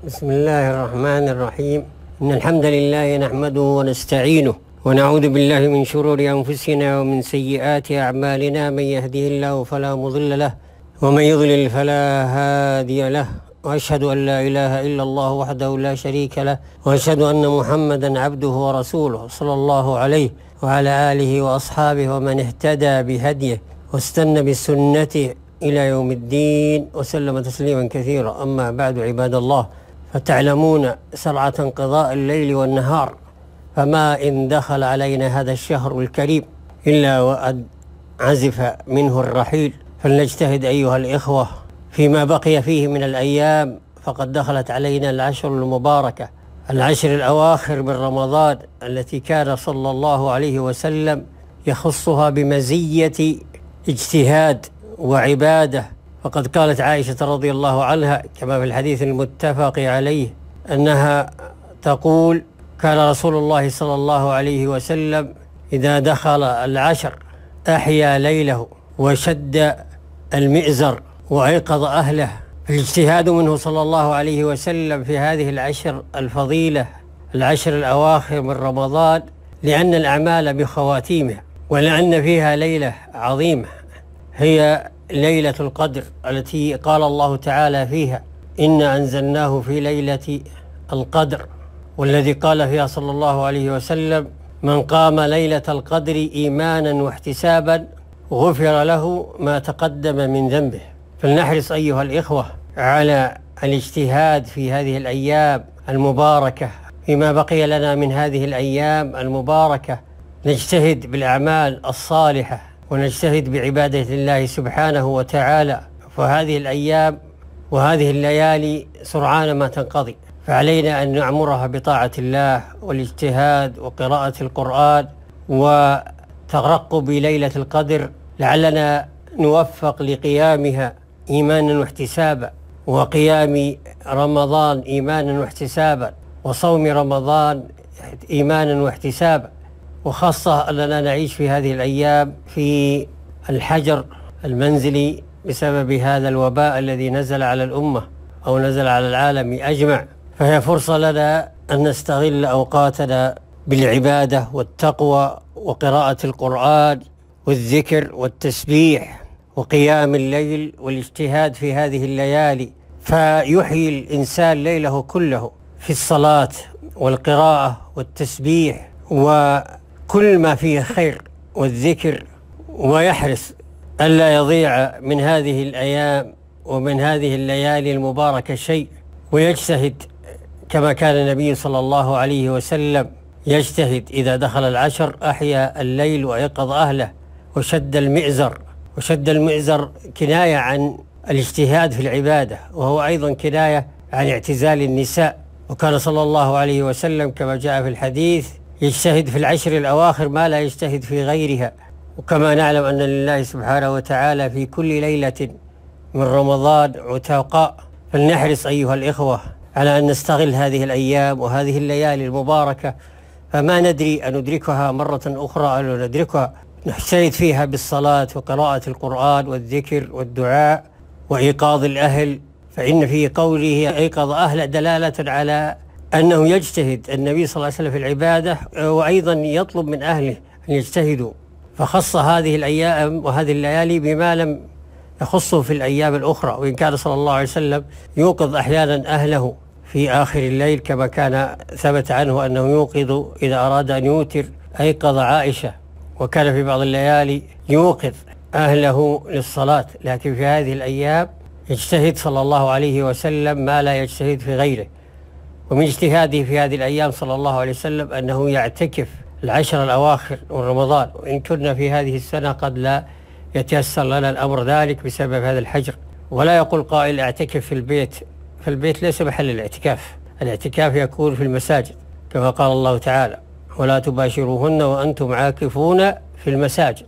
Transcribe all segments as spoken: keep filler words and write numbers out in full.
بسم الله الرحمن الرحيم. إن الحمد لله نحمده ونستعينه ونعوذ بالله من شرور أنفسنا ومن سيئات أعمالنا. من يهده الله فلا مضل له ومن يضلل فلا هادي له، وأشهد أن لا إله إلا الله وحده لا شريك له، وأشهد أن محمدا عبده ورسوله صلى الله عليه وعلى آله وأصحابه ومن اهتدى بهديه واستنى بسنته إلى يوم الدين وسلم تسليما كثيرا. أما بعد، عباد الله، فتعلمون سرعة انقضاء الليل والنهار، فما إن دخل علينا هذا الشهر الكريم إلا وقد عزف منه الرحيل. فلنجتهد أيها الإخوة فيما بقي فيه من الأيام، فقد دخلت علينا العشر المباركة، العشر الأواخر من رمضان، التي كان صلى الله عليه وسلم يخصها بمزية اجتهاد وعبادة. فقد قالت عائشة رضي الله عنها كما في الحديث المتفق عليه أنها تقول: كان رسول الله صلى الله عليه وسلم إذا دخل العشر أحيا ليله وشد المئزر وأيقظ أهله. الاجتهاد منه صلى الله عليه وسلم في هذه العشر الفضيلة، العشر الأواخر من رمضان، لأن الأعمال بخواتيمها، ولأن فيها ليلة عظيمة هي ليلة القدر، التي قال الله تعالى فيها: إنا أنزلناه في ليلة القدر، والذي قال فيها صلى الله عليه وسلم: من قام ليلة القدر إيمانا واحتسابا غفر له ما تقدم من ذنبه. فلنحرص أيها الإخوة على الاجتهاد في هذه الأيام المباركة، فيما بقي لنا من هذه الأيام المباركة نجتهد بالأعمال الصالحة ونجتهد بعبادة الله سبحانه وتعالى. فهذه الأيام وهذه الليالي سرعان ما تنقضي، فعلينا أن نعمرها بطاعة الله والاجتهاد وقراءة القرآن وترقب ليلة القدر، لعلنا نوفق لقيامها إيمانا واحتسابا، وقيام رمضان إيمانا واحتسابا، وصوم رمضان إيمانا واحتسابا. وخاصة أننا نعيش في هذه الأيام في الحجر المنزلي بسبب هذا الوباء الذي نزل على الأمة أو نزل على العالم أجمع، فهي فرصة لنا أن نستغل أوقاتنا بالعبادة والتقوى وقراءة القرآن والذكر والتسبيح وقيام الليل والاجتهاد في هذه الليالي، فيحيي الإنسان ليله كله في الصلاة والقراءة والتسبيح وكل ما فيه خير والذكر، ويحرص ألا يضيع من هذه الأيام ومن هذه الليالي المباركة شيء، ويجتهد كما كان النبي صلى الله عليه وسلم يجتهد إذا دخل العشر أحيا الليل وأيقظ أهله وشد المئزر. وشد المئزر كناية عن الاجتهاد في العبادة، وهو أيضا كناية عن اعتزال النساء. وكان صلى الله عليه وسلم كما جاء في الحديث يجتهد في العشر الأواخر ما لا يجتهد في غيرها. وكما نعلم أن لله سبحانه وتعالى في كل ليلة من رمضان عتقاء، فلنحرص أيها الإخوة على أن نستغل هذه الأيام وهذه الليالي المباركة، فما ندري أن ندركها مرة أخرى أو ندركها، نجتهد فيها بالصلاة وقراءة القرآن والذكر والدعاء وإيقاظ الأهل. فإن في قوله أيقظ أهل دلالة على أنه يجتهد النبي صلى الله عليه وسلم في العبادة، وأيضا يطلب من أهله أن يجتهدوا، فخص هذه الأيام وهذه الليالي بما لم يخصه في الأيام الأخرى. وإن كان صلى الله عليه وسلم يوقظ أحيانا أهله في آخر الليل، كما كان ثبت عنه أنه يوقظ إذا أراد أن يوتر أيقظ عائشة، وكان في بعض الليالي يوقظ أهله للصلاة. لكن في هذه الأيام يجتهد صلى الله عليه وسلم ما لا يجتهد في غيره. ومن اجتهاده في هذه الأيام صلى الله عليه وسلم أنه يعتكف العشر الأواخر من رمضان، وإن كنا في هذه السنة قد لا يتيسر لنا الأمر ذلك بسبب هذا الحجر. ولا يقول قائل اعتكف في البيت، فالبيت ليس محل الاعتكاف، الاعتكاف يكون في المساجد كما قال الله تعالى: ولا تباشروهن وأنتم عاكفون في المساجد.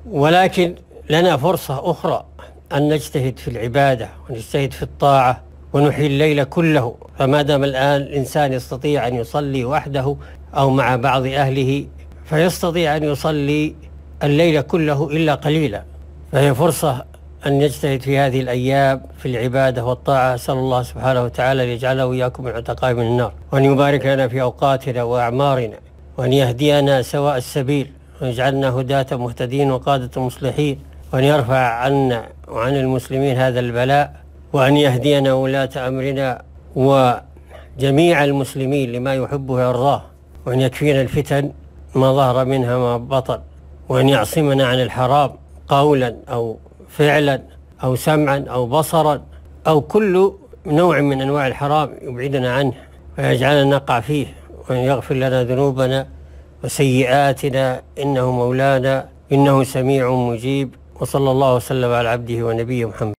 ولكن لنا فرصة أخرى أن نجتهد في العبادة ونجتهد في الطاعة ونحيي الليل كله. فما دام الآن الإنسان يستطيع أن يصلي وحده أو مع بعض أهله، فيستطيع أن يصلي الليل كله إلا قليلا، فهي فرصة أن نجتهد في هذه الأيام في العبادة والطاعة. أسأل الله سبحانه وتعالى أن يجعله وإياكم من عتقاء من النار، وأن يبارك لنا في أوقاتنا وأعمارنا، وأن يهدينا سواء السبيل، ويجعلنا هداة مهتدين وقادة مصلحين، وأن يرفع عنا وعن المسلمين هذا البلاء، وأن يهدينا ولاة أمرنا وجميع المسلمين لما يحبه ويرضاه، وأن يكفينا الفتن ما ظهر منها ما بطن، وأن يعصمنا عن الحرام قولا أو فعلا أو سمعا أو بصرا أو كل نوع من أنواع الحرام يبعدنا عنه ويجعلنا نقع فيه، وأن يغفر لنا ذنوبنا وسيئاتنا إنه مولانا إنه سميع مجيب. وصلى الله وسلم على عبده ونبيه محمد.